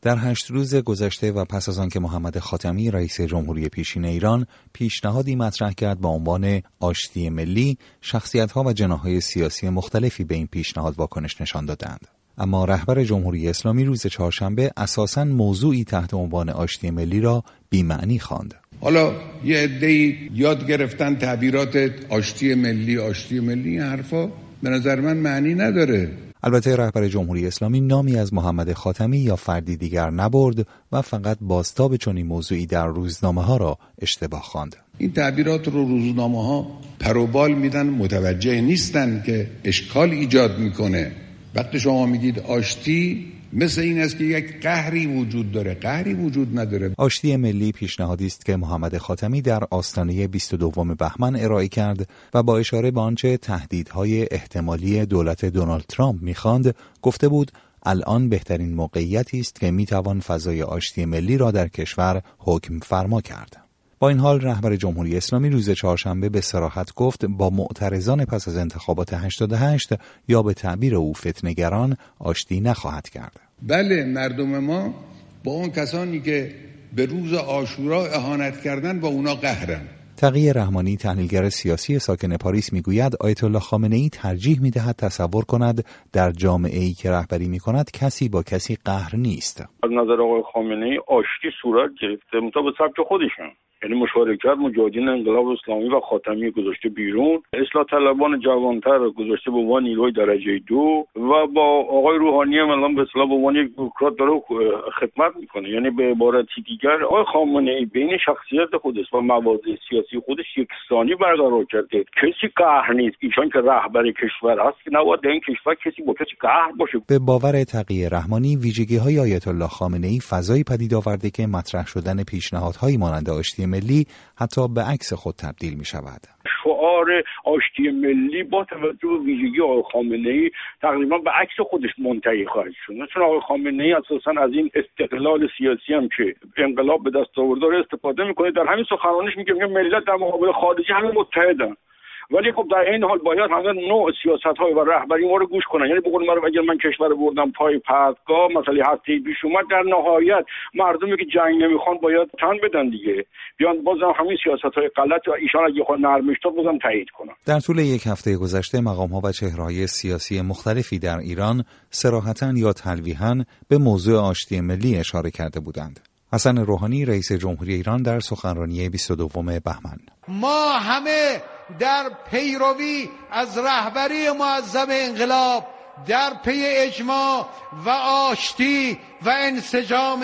در 8 روز گذشته و پس از آنکه محمد خاتمی رئیس جمهوری پیشین ایران پیشنهادی مطرح کرد با عنوان آشتی ملی، شخصیت‌ها و جناح‌های سیاسی مختلفی به این پیشنهاد واکنش نشان دادند. اما رهبر جمهوری اسلامی روز چهارشنبه اساساً موضوعی تحت عنوان آشتی ملی را بی‌معنی خواند. حالا یه عده‌ای یاد گرفتن تعبیرات آشتی ملی این حرفا به نظر من معنی نداره. البته رهبر جمهوری اسلامی نامی از محمد خاتمی یا فردی دیگر نبرد و فقط بازتاب چنین موضوعی در روزنامه‌ها را اشتباه خواند. این تعبیرات رو روزنامه‌ها پروبال میدن، متوجه نیستن که اشکال ایجاد میکنه. وقتی شما میگید آشتی، مثل این است که یک قهری وجود داره. قهری وجود نداره. آشتی ملی پیشنهادی است که محمد خاتمی در آستانه 22 بهمن ارائه کرد و با اشاره به آنچه تهدیدهای احتمالی دولت دونالد ترامپ می‌خواند، گفته بود الان بهترین موقعیتی است که میتوان فضای آشتی ملی را در کشور حکم فرما کرد. با این حال رهبر جمهوری اسلامی روز چهارشنبه به صراحت گفت با معترضان پس از انتخابات 88 یا به تعبیر او فتنه‌گران آشتی نخواهد کرد. بله، مردم ما با اون کسانی که به روز عاشورا اهانت کردن با اونا قهرن. تقی رحمانی تحلیلگر سیاسی ساکن پاریس میگوید آیت الله خامنه‌ای ترجیح میدهد تصور کند در جامعه‌ای که رهبری میکند کسی با کسی قهر نیست. از نظر آقای خامنه‌ای آشتی صورت گرفته مطابق سبک خودشون، یعنی مشارکت مجاهدین انقلاب اسلامی و خاتمی گذاشته بیرون، اصلاح طلبان جوانتر گذاشته به عنوان نیروی درجه 2 و با آقای روحانی هم الان به اصطلاح به عنوان یک بوروکرات داره خدمت میکنه. یعنی به عبارتی دیگر آقای خامنه‌ای بین شخصیت خودش و مواضع سیاسی خودش یکسانی برقرار کرده. کسی قهر نیست. ایشان که رهبر کشور است که نباید در این کشور کسی با کسی قهر باشه. به باور تقی رحمانی ویژگی‌های آیت الله خامنه‌ای فضایی پدید آورده که مطرح شدن پیشنهادهایی مانند آشتی ملی حتی به عکس خود تبدیل می شود. شعار آشتی ملی با توجه به ویژگی آقای خامنه‌ای تقریبا به عکس خودش منتهی خواهد شد. مثلا آقای خامنه‌ای اساساً از این استقلال سیاسی هم که انقلاب به دست آورده استفاده میکنه. در همین سخنرانیش میگه ملت در مقابل خارجی همه متحدن، ولی خب در این حال باید همه نوع سیاست‌های و رهبری ما رو گوش کنن. یعنی بقول من اگر من کشور بردم پای پرتگاه، مثلا هفته پیش اومد، در نهایت مردمی که جنگ نمیخوان باید تن بدن دیگه، بیان بازم همین سیاست‌های غلط و ایشان اگه خود نرمش تا بازم تایید کنن. در طول یک هفته گذشته مقام‌ها و چهره‌های سیاسی مختلفی در ایران صراحتاً یا تلویحاً به موضوع آشتی ملی اشاره کرده بودند. حسن روحانی رئیس جمهوری ایران در سخنرانی 22 بهمن: ما همه در پیروی از رهبری معظم انقلاب در پی اجماع و آشتی و انسجام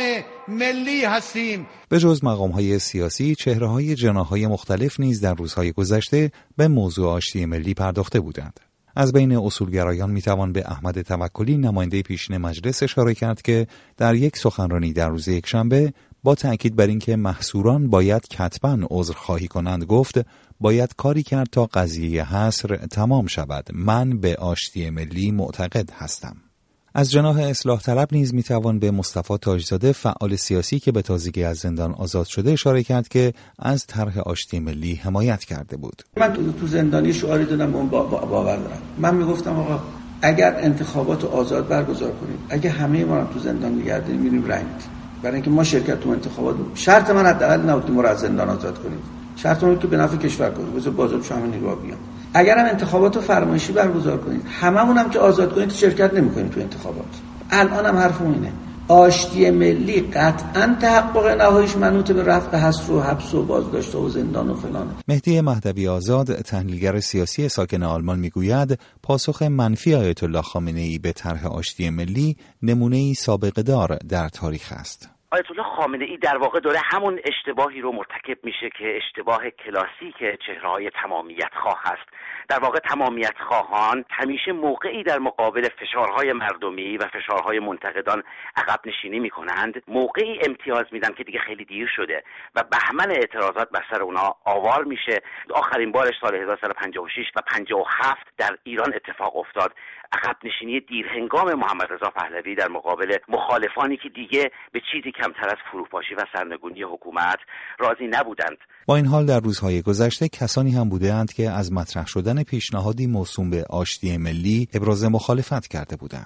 ملی هستیم. به جز مقام‌های سیاسی، چهره‌های جناح‌های مختلف نیز در روزهای گذشته به موضوع آشتی ملی پرداخته بودند. از بین اصولگرایان میتوان به احمد توکلی نماینده پیشین مجلس اشاره کرد که در یک سخنرانی در روز یکشنبه با تأکید بر اینکه محصوران باید کتباً عذرخواهی کنند گفت باید کاری کرد تا قضیه حصر تمام شود. من به آشتی ملی معتقد هستم. از جناح اصلاح طلب نیز میتوان به مصطفی تاجزاده فعال سیاسی که به تازگی از زندان آزاد شده اشاره کرد که از طرح آشتی ملی حمایت کرده بود. من تو زندانی شعاری دادم، اون باور دارم. من میگفتم آقا اگر انتخابات آزاد برگزار کنیم، اگه همه ما رو تو زندان نگه داریم میریم رنگ، برای اینکه ما شرکت تو انتخابات شرط من حداقل نبود که ما رو از زندان آزاد کنیم. شرط من بود که به نفع کشور کنیم، بذار بازم شما نیرو بیان. اگر هم انتخابات فرمایشی برگزار کنید، هممون هم که آزاد کنید شرکت نمی‌کنیم تو انتخابات. الان هم حرفم اینه، آشتی ملی قطعاً تحقق نهاییش منوط به رفع حصر و حبس و بازداشت و زندان و فلانه. مهدی مهدوی آزاد تحلیلگر سیاسی ساکن آلمان میگوید پاسخ منفی آیت الله خامنه‌ای به طرح آشتی ملی نمونه‌ای سابقه دار در تاریخ است. آیت الله خامنه‌ای در واقع داره همون اشتباهی رو مرتکب میشه که اشتباه کلاسیک چهره‌های تمامیت خواه است. در واقع تمامیت خواهان همیشه موقعی در مقابل فشارهای مردمی و فشارهای منتقدان عقب نشینی میکنند، موقعی امتیاز میدن که دیگه خیلی دیر شده و بهمن اعتراضات بر سر اونا آوار میشه. آخرین بارش سال 1356 و 57 در ایران اتفاق افتاد. عقب نشینی دیرهنگام محمد رضا پهلوی در مقابل مخالفانی که دیگه به چیزی کمتر از فروپاشی و سرنگونی حکومت راضی نبودند. با این حال در روزهای گذشته کسانی هم بودند که از مطرح شدن پیشنهادی موسوم به آشتی ملی ابراز مخالفت کرده بودند.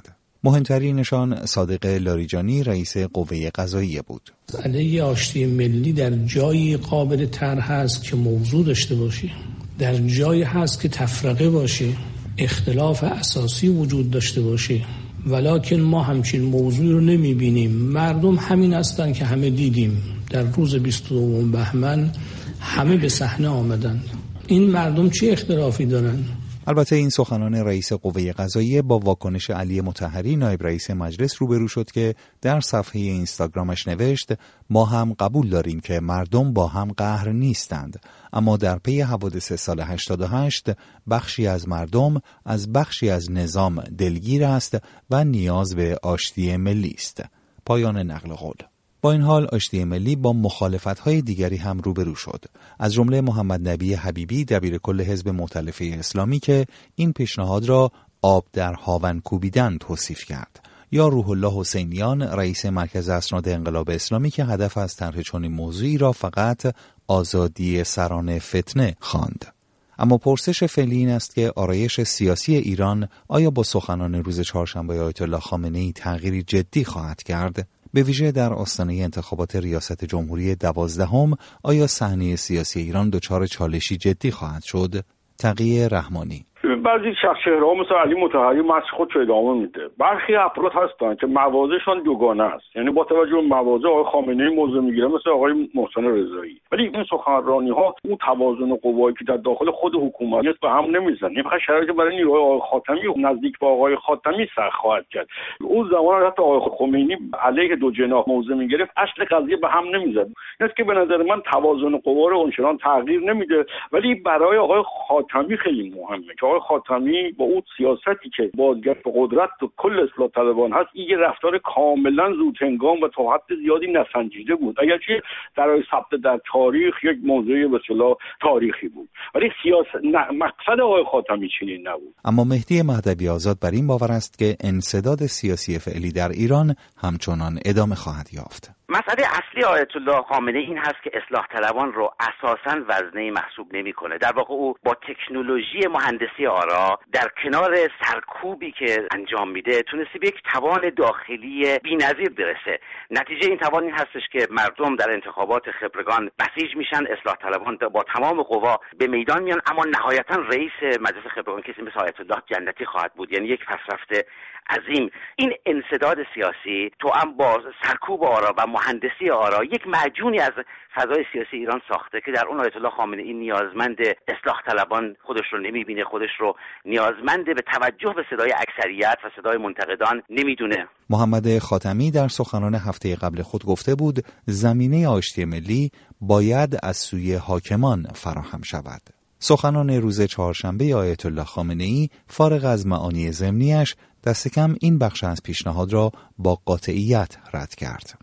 مهمترینشان صادق لاریجانی رئیس قوه قضاییه بود. علیه آشتی ملی در جایی قابل طرح هست که موضوع داشته باشه، در جایی هست که تفرقه باشه، اختلاف اساسی وجود داشته باشه، ولکن ما همچین موضوعی رو نمیبینیم. مردم همین هستن که همه دیدیم در روز 22 بهمن همه به صحنه آمدن. این مردم چه اختلافی دارن؟ البته این سخنان رئیس قوه قضاییه با واکنش علی مطهری نایب رئیس مجلس روبرو شد که در صفحه اینستاگرامش نوشت ما هم قبول داریم که مردم با هم قهر نیستند، اما در پی حوادث سال 88 بخشی از مردم از بخشی از نظام دلگیر است و نیاز به آشتی ملی است. پایان نقل قول. با این حال آشتی ملی با مخالفت‌های دیگری هم روبرو شد، از جمله محمد نبی حبیبی دبیرکل حزب مؤتلفه اسلامی که این پیشنهاد را آب در هاون کوبیدن توصیف کرد، یا روح الله حسینیان رئیس مرکز اسناد انقلاب اسلامی که هدف از طرح چنین موضوعی را فقط آزادی سران فتنه خواند. اما پرسش فعلی این است که آرایش سیاسی ایران آیا با سخنان روز چهارشنبه آیت الله خامنه‌ای تغییری جدی خواهد کرد؟ به ویژه در آستانه انتخابات ریاست جمهوری 12 آیا صحنه سیاسی ایران دچار چالشی جدی خواهد شد؟ تقی رحمانی: بعضی شخص‌ها مثل علی مطهری مسیر خودش ادامه میده. برخی افراد هستن که موازهشان دوگانه است، یعنی با توجه به موازه آقای خامنه‌ای موضع میگیره مثل آقای محسن رضایی، ولی این سخنرانی‌ها اون توازن قوایی که در داخل خود حکومت به هم نمیزنه. این شرایط برای نیروهای آقای خاتمی نزدیک به آقای خاتمی سخت خواهد کرد. اون زمان حتی آقای خمینی علیه دو جناح موضع میگرفت، اصل قضیه به هم نمیزد. اینه که به نظر من توازن قوا رو اونچنان تغییر نمیده، ولی برای آقای خاتمی خیلی مهمه که آقای خاتمی با اون سیاستی که بازگشت به قدرت و کل اصلاح طلبان هست، این رفتار کاملا زودهنگام و تا حد زیادی نسنجیده بود، اگرچه در ثبت در تاریخ یک موضوع به اصطلاح تاریخی بود، ولی مقصد آقای خاتمی چنین نبود. اما مهدی مهدوی آزاد بر این باور است که انسداد سیاسی فعلی در ایران همچنان ادامه خواهد یافت. مسئله اصلی آیت الله خامنه این هست که اصلاح طلبان رو اساساً وزنه محسوب نمی‌کنه. در واقع او با تکنولوژی مهندسی آرا در کنار سرکوبی که انجام میده تونسته به یک توان داخلی بی‌نظیر برسه. نتیجه این توان این هستش که مردم در انتخابات خبرگان بسیج میشن، اصلاح طلبان با تمام قوا به میدان میان، اما نهایتاً رئیس مجلس خبرگان کسی مثل آیت الله جنتی خواهد بود، یعنی یک پسرفته عظیم. این انسداد سیاسی توأم با سرکوب آرا و مهندسی آرا یک معجونی از فضای سیاسی ایران ساخته که در اون آیت الله خامنه ای نیازمند اصلاح طلبان خودش رو نمیبینه، خودش رو نیازمند به توجه به صدای اکثریت و صدای منتقدان نمیدونه. محمد خاتمی در سخنان هفته قبل خود گفته بود زمینه آشتی ملی باید از سوی حاکمان فراهم شود. سخنان روز چهارشنبه آیت الله خامنه ای فارغ از معانی ضمنیش دست کم این بخش از پیشنهاد را با قاطعیت رد کرد.